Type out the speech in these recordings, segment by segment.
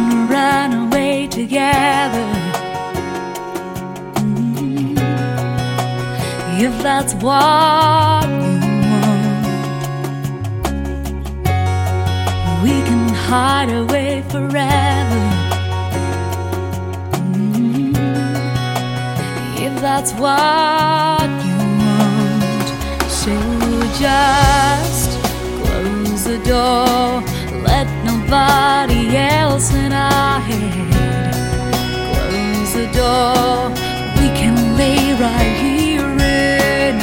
can run away together. If that's what you want, we can hide away forever. If that's what you want, so just close the door, let nobody else in our head. Close the door, we can lay right here in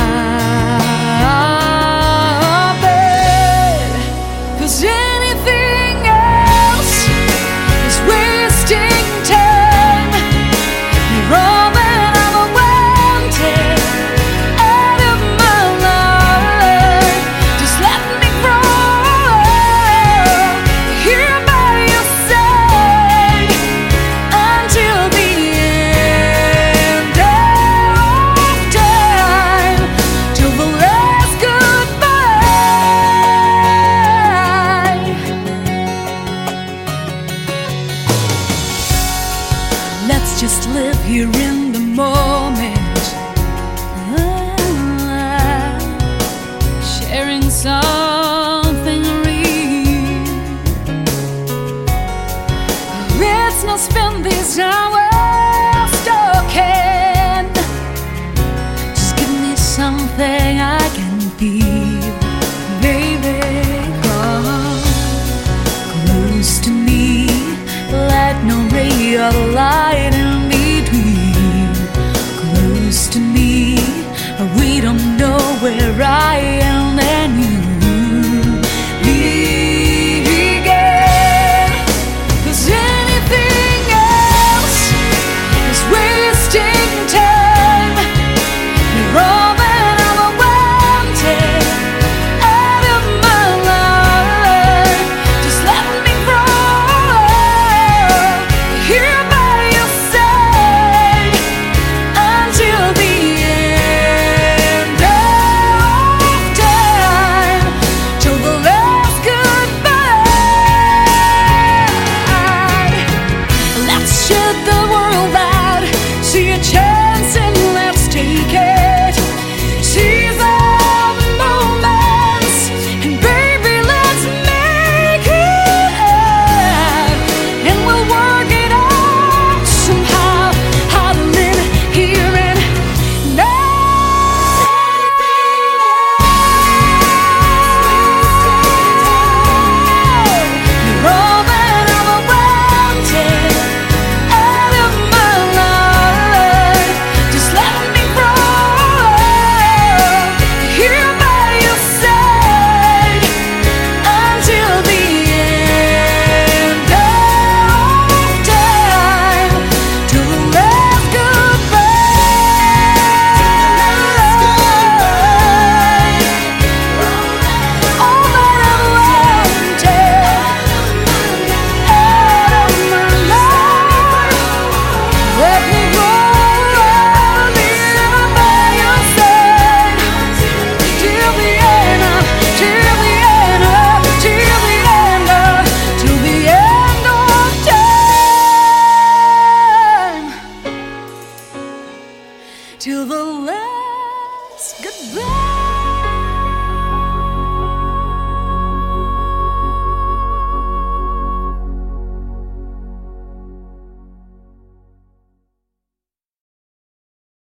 our bed. 'Cause anything else is wasting time. You're all that I wanted out of my life. Just let me grow here by your side until the end of time, till the last goodbye. Let's just live here in the moment, sharing something real. Let's not spend these hours talking. Just give me something I can feel, baby. Come close to me, let no ray of light in between. Close to me, we don't know where I am and you begin. 'Cause anything else is wasting time. You're all that I wanted out of my life. Just let me grow here by your side until the end of time, till the last goodbye. Let's shut the world out, see a chance and let's take it. Seize all the moments and baby let's make it. And we'll work it out somehow, how to live here and now. You're all that I wanted out of my life. Just let me grow here by your side until the end of time, till the last goodbye. All that I wanted out of my life. Let me grow here by your side till the end of, till the end of, till the end of, till the end of time, till the last goodbye.